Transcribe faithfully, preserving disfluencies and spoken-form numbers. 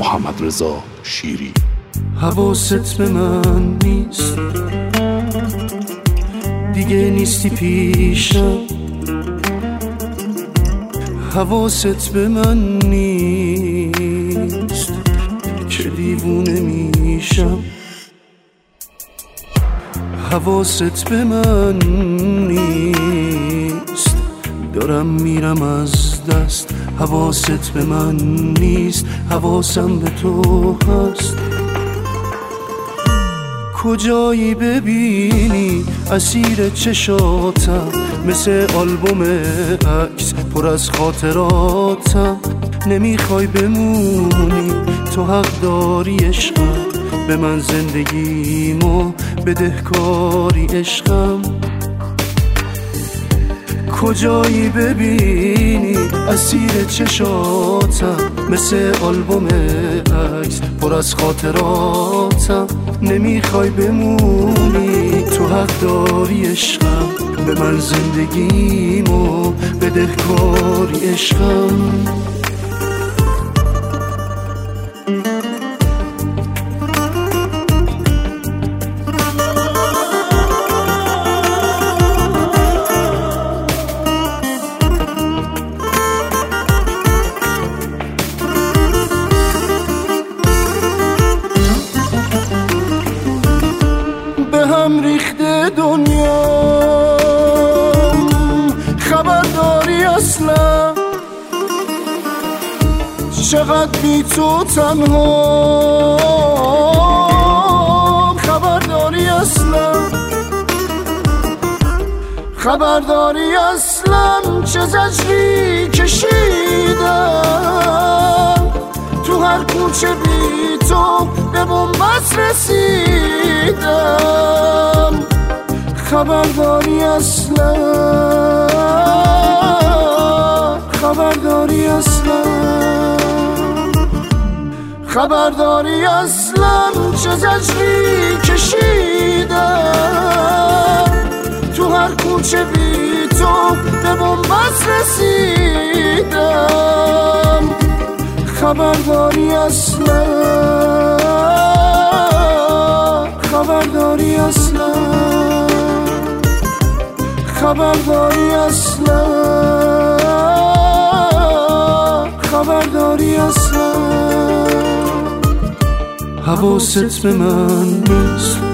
محمدرضا شیری. حواست به من نیست، دیگه نیستی پیشم. حواست به من نیست که دیوونه میشم. حواست به من نیست، دارم میرم از دست. حواست به من نیست، حواسم به تو هست. کجایی ببینی اسیر چشاتم، مثل آلبوم عکس پر از خاطراتم. نمیخوای بمونی، تو حق داری عشقم، به من زندگیمو بدهکاری عشقم. کجایی ببینی اسیر چشاتم، مثل آلبوم عکس پر از خاطراتم. نمیخوای بمونی، تو حق داری عشقم، به من زندگیمو بدهکاری عشقم. هم ریخته دنیا، خبر داری اصلا چقدر بی تو تنها؟ خبر داری اصلا، خبر داری اصلا چه زجری کشیدم تو هر کوچه بی تو به بنبست رسیدم. خبر داری اصلا، خبر داری اصلا، خبر داری اصلا چه زجری کشیدم تو هر کوچه بی تو به بنبست رسیدم. خبر داری اصلا، خبر داری اصلا، خبر داری اصلا، خبر داری اصلا. حواست به من نیست،